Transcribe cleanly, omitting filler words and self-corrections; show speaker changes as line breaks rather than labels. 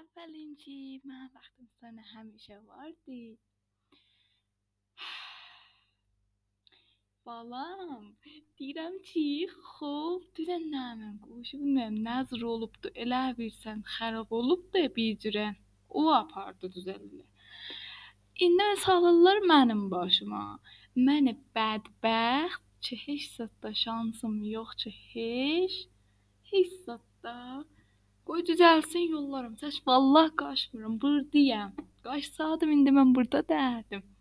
Əvvəlinci mən vaxtım sənə həmişə vardı. Balam, deyirəm ki, xub dünən nəmin quşu bilmirəm nəzr olubdu, elə bilsən xarab olubdu bir cürə. O apardı düzəldə. İndi salırlar mənim başıma. Məni bədbəxt ki, heç zətdə şansım yox ki, heç zətdə. Qoy düzəlsin yollarım. Səs vallah qaçmıram, burdayam. Qaçsaydım indi mən burada dərdim.